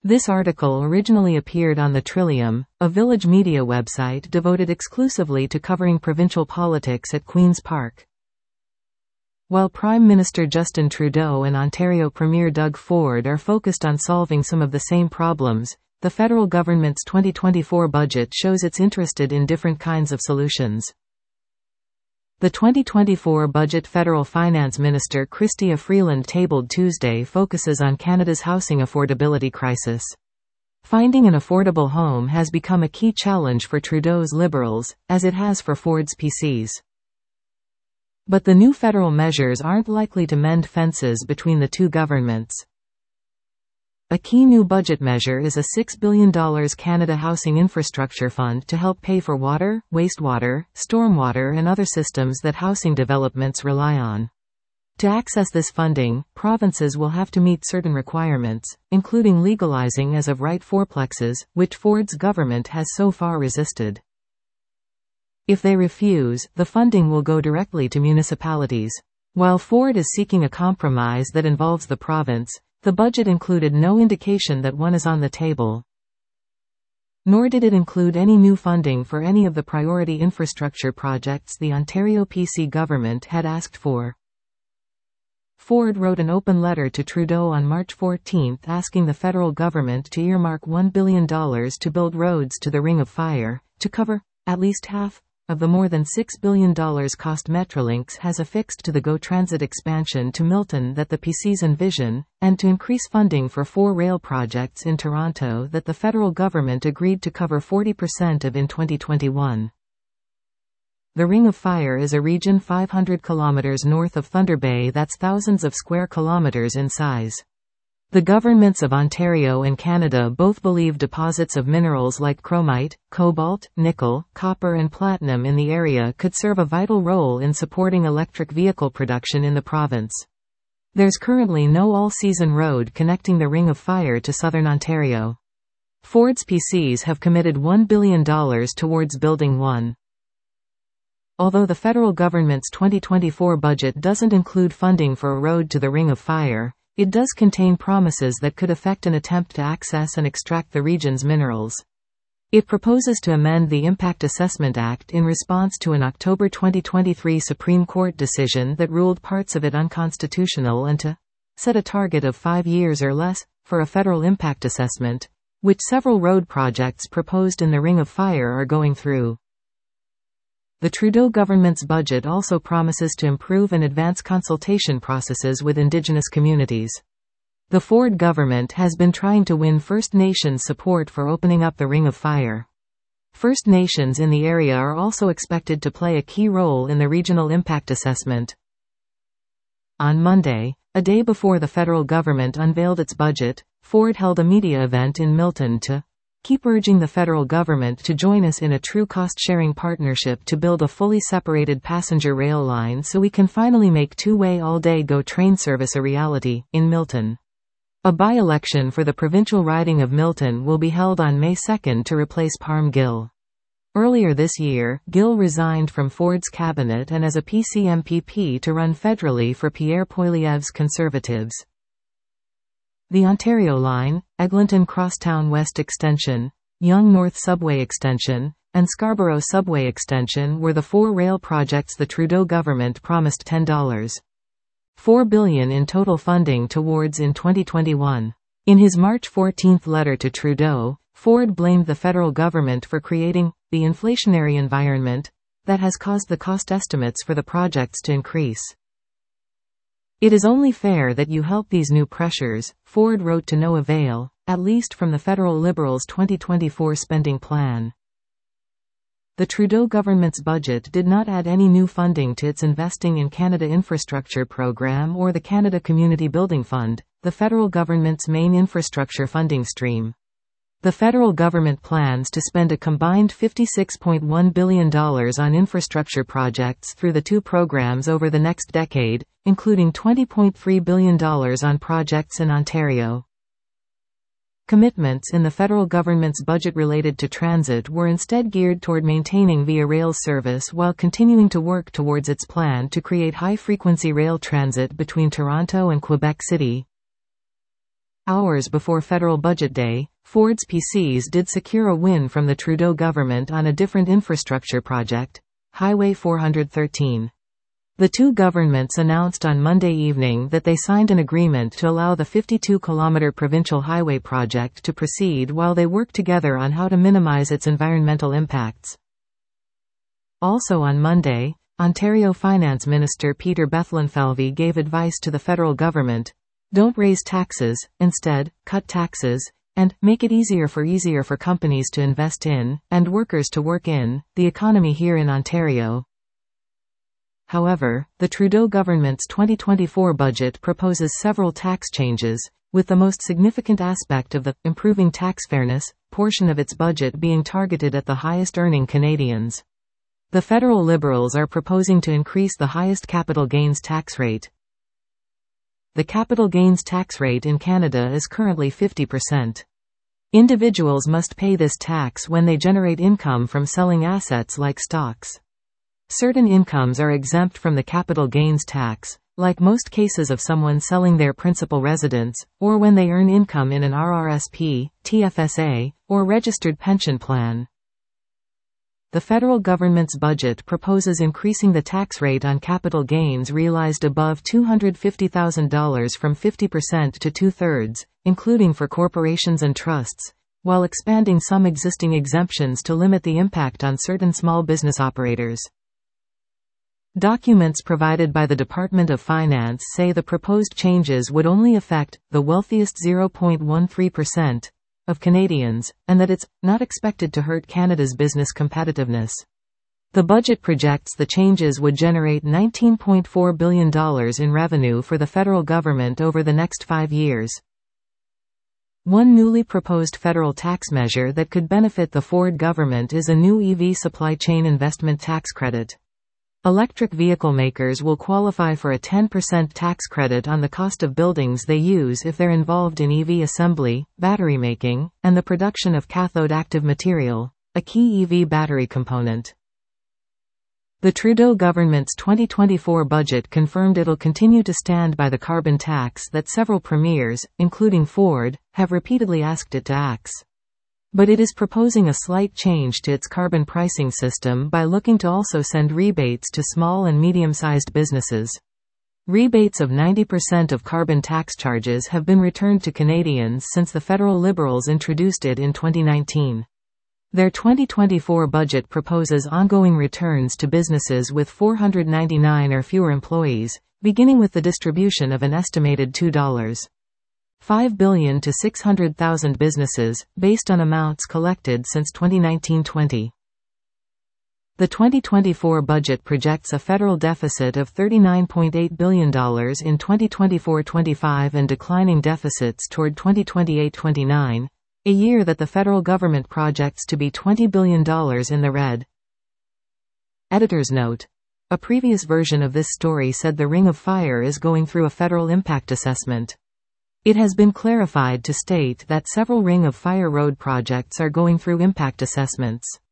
This article originally appeared on the Trillium, a Village media website devoted exclusively to covering provincial politics at Queen's Park. While Prime Minister Justin Trudeau and Ontario Premier Doug Ford are focused on solving some of the same problems, the federal government's 2024 budget shows it's interested in different kinds of solutions. The 2024 budget Federal Finance Minister Chrystia Freeland tabled Tuesday focuses on Canada's housing affordability crisis. Finding an affordable home has become a key challenge for Trudeau's Liberals, as it has for Ford's PCs. But the new federal measures aren't likely to mend fences between the two governments. A key new budget measure is a $6 billion Canada Housing Infrastructure Fund to help pay for water, wastewater, stormwater and other systems that housing developments rely on. To access this funding, provinces will have to meet certain requirements, including legalizing as of right fourplexes, which Ford's government has so far resisted. If they refuse, the funding will go directly to municipalities. While Ford is seeking a compromise that involves the province, the budget included no indication that one is on the table. Nor did it include any new funding for any of the priority infrastructure projects the Ontario PC government had asked for. Ford wrote an open letter to Trudeau on March 14 asking the federal government to earmark $1 billion to build roads to the Ring of Fire, to cover at least half of the more than $6 billion cost Metrolinx has affixed to the GO Transit expansion to Milton that the PCs envision, and to increase funding for 4 rail projects in Toronto that the federal government agreed to cover 40% of in 2021. The Ring of Fire is a region 500 kilometers north of Thunder Bay that's thousands of square kilometers in size. The governments of Ontario and Canada both believe deposits of minerals like chromite, cobalt, nickel, copper and platinum in the area could serve a vital role in supporting electric vehicle production in the province. There's currently no all-season road connecting the Ring of Fire to southern Ontario. Ford's PCs have committed $1 billion towards building one. Although the federal government's 2024 budget doesn't include funding for a road to the Ring of Fire, it does contain promises that could affect an attempt to access and extract the region's minerals. It proposes to amend the Impact Assessment Act in response to an October 2023 Supreme Court decision that ruled parts of it unconstitutional and to set a target of 5 years or less for a federal impact assessment, which several road projects proposed in the Ring of Fire are going through. The Trudeau government's budget also promises to improve and advance consultation processes with Indigenous communities. The Ford government has been trying to win First Nations support for opening up the Ring of Fire. First Nations in the area are also expected to play a key role in the regional impact assessment. On Monday, a day before the federal government unveiled its budget, Ford held a media event in Milton to keep urging the federal government to join us in a true cost-sharing partnership to build a fully separated passenger rail line so we can finally make two-way all-day GO train service a reality, in Milton. A by-election for the provincial riding of Milton will be held on May 2 to replace Parm Gill. Earlier this year, Gill resigned from Ford's cabinet and as a PC MPP to run federally for Pierre Poilievre's Conservatives. The Ontario Line, Eglinton Crosstown West Extension, Yonge North Subway Extension, and Scarborough Subway Extension were the 4 rail projects the Trudeau government promised $10.4 billion in total funding towards in 2021. In his March 14 letter to Trudeau, Ford blamed the federal government for creating the inflationary environment that has caused the cost estimates for the projects to increase. It is only fair that you help these new pressures, Ford wrote, to no avail, at least from the federal Liberals' 2024 spending plan. The Trudeau government's budget did not add any new funding to its Investing in Canada Infrastructure program or the Canada Community Building Fund, the federal government's main infrastructure funding stream. The federal government plans to spend a combined $56.1 billion on infrastructure projects through the 2 programs over the next decade, including $20.3 billion on projects in Ontario. Commitments in the federal government's budget related to transit were instead geared toward maintaining Via Rail's service while continuing to work towards its plan to create high-frequency rail transit between Toronto and Quebec City. Hours before federal budget day, Ford's PCs did secure a win from the Trudeau government on a different infrastructure project, Highway 413. The two governments announced on Monday evening that they signed an agreement to allow the 52-kilometer provincial highway project to proceed while they work together on how to minimize its environmental impacts. Also on Monday, Ontario Finance Minister Peter Bethlenfalvy gave advice to the federal government: don't raise taxes, instead, cut taxes, and make it easier for companies to invest in, and workers to work in, the economy here in Ontario. However, the Trudeau government's 2024 budget proposes several tax changes, with the most significant aspect of the improving tax fairness portion of its budget being targeted at the highest-earning Canadians. The federal Liberals are proposing to increase the highest capital gains tax rate. The capital gains tax rate in Canada is currently 50%. Individuals must pay this tax when they generate income from selling assets like stocks. Certain incomes are exempt from the capital gains tax, like most cases of someone selling their principal residence, or when they earn income in an RRSP, TFSA, or registered pension plan. The federal government's budget proposes increasing the tax rate on capital gains realized above $250,000 from 50% to two-thirds, including for corporations and trusts, while expanding some existing exemptions to limit the impact on certain small business operators. Documents provided by the Department of Finance say the proposed changes would only affect the wealthiest 0.13% of Canadians, and that it's not expected to hurt Canada's business competitiveness. The budget projects the changes would generate $19.4 billion in revenue for the federal government over the next 5 years. One newly proposed federal tax measure that could benefit the Ford government is a new EV supply chain investment tax credit. Electric vehicle makers will qualify for a 10% tax credit on the cost of buildings they use if they're involved in EV assembly, battery making, and the production of cathode active material, a key EV battery component. The Trudeau government's 2024 budget confirmed it'll continue to stand by the carbon tax that several premiers, including Ford, have repeatedly asked it to axe. But it is proposing a slight change to its carbon pricing system by looking to also send rebates to small and medium-sized businesses. Rebates of 90% of carbon tax charges have been returned to Canadians since the federal Liberals introduced it in 2019. Their 2024 budget proposes ongoing returns to businesses with 499 or fewer employees, beginning with the distribution of an estimated $2.5 billion to 600,000 businesses, based on amounts collected since 2019-20. The 2024 budget projects a federal deficit of $39.8 billion in 2024-25 and declining deficits toward 2028-29, a year that the federal government projects to be $20 billion in the red. Editor's note. A previous version of this story said the Ring of Fire is going through a federal impact assessment. It has been clarified to state that several Ring of Fire road projects are going through impact assessments.